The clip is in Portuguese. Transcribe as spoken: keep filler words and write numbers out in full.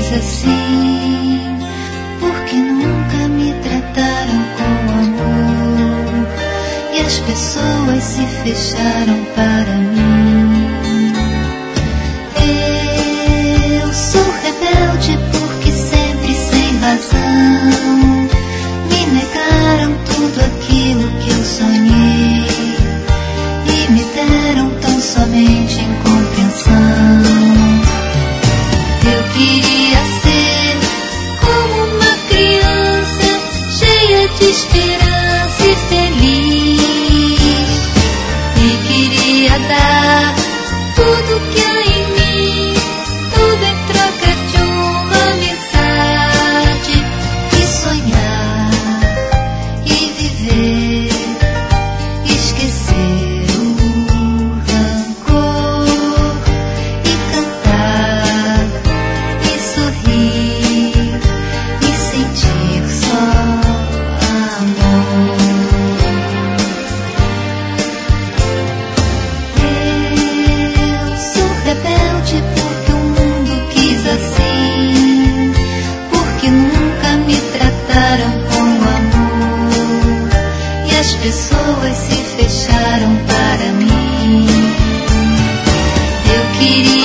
quis assim, porque nunca me trataram com amor, e as pessoas se fecharam para mim. Eu sou rebelde porque sempre sem razão me negaram tudo aquilo que eu sonhei e me deram tão somente incompreensão. Eu queria ser como uma criança cheia de esperança e feliz, e queria dar tudo que há em mim, tudo em troca de uma amizade, e sonhar e viver, esquecer o rancor e cantar e sorrir e sentir só amor. Eu sou rebelde porque o mundo quis assim, porque nunca me trataram com amor, e as pessoas se fecharam para mim. Eu queria